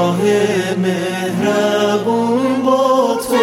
نگاه مهربون با تو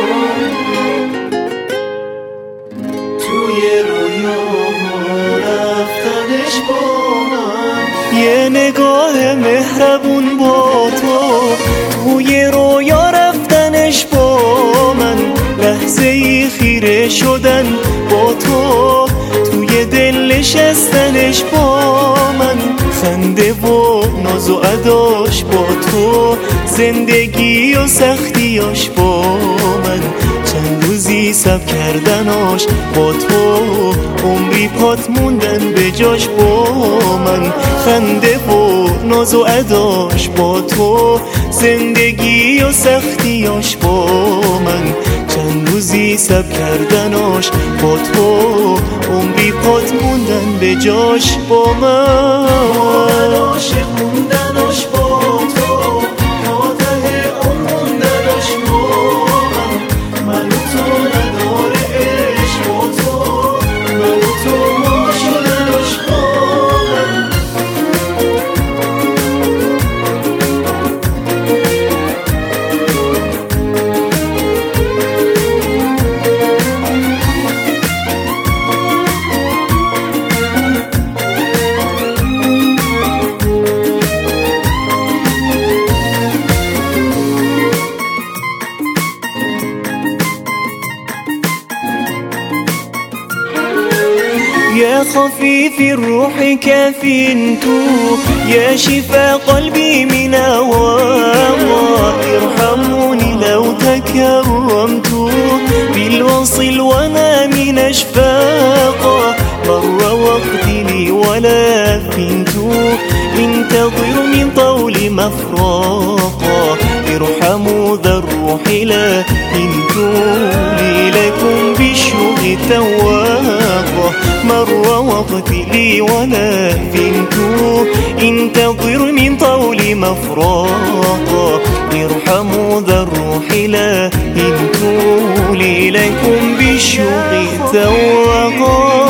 توی رویاها رفتنش با من. یه نگاه مهربون با تو توی رویا رفتنش با من. لحظه ای خیره شدن با تو توی دل نشستنش با من. خنده و ناز و اداش با تو زندگی و سختیاش با من. چند روزی صبر کردناش با تو عمری پات موندن به جاش با من. خنده و ناز و اداش با تو زندگی و سختیاش با من. چند روزی صبر کردناش با تو عمری پات موندن به جاش با من. عاشق موندناش با تو تا ته موندناش با من. من و تو نداره عشق با تو، من و تو ما شدناش با من. يا خفيف الروح كافٍ تو يا شفاء قلبي من هواه. ارحموني لو تكرمت بالوصل وانا من اشفاقه. مر وقتي لي ولا فنت انتظر من طول مفراقه. ارحموا ذا الروح لا فنت لي لكم بالشوق تواقه. مر وقتي لي ولا فنت انتظر من طول مفراقه. ارحموا ذا الروح لا فنت لي لكم بالشوق تواقه.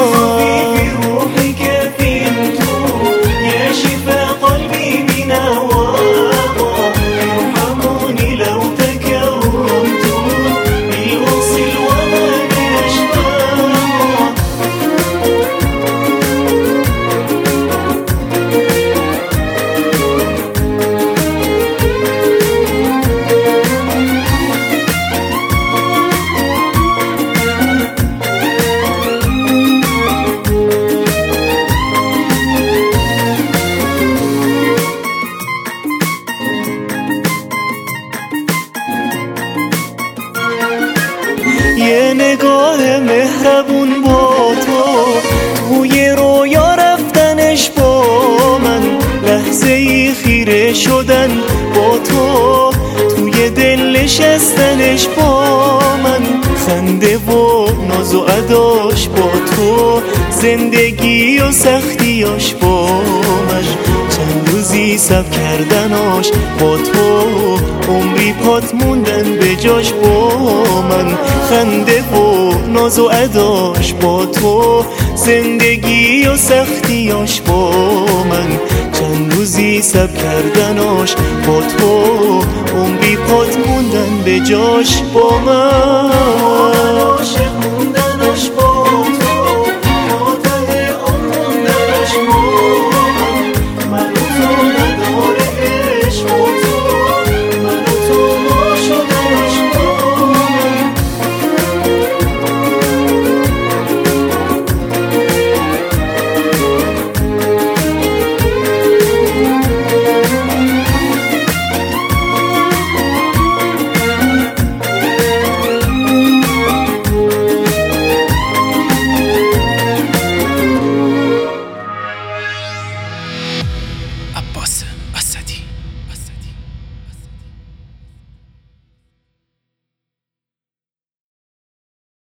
یه نگاه مهربون با تو توی رویا رفتنش با من. لحظه ای خیره شدن با تو توی دل نشستنش با من. خنده و ناز و اداش با تو زندگی و سختیاش با من. چند روزی صبر کردناش با تو عمری پات موندن به جاش با من. خنده و ناز و اداش با تو زندگی و سختیاش با من. چند روزی صبر کردناش با تو عمری پات موندن به جاش با من. عاشق موندناش با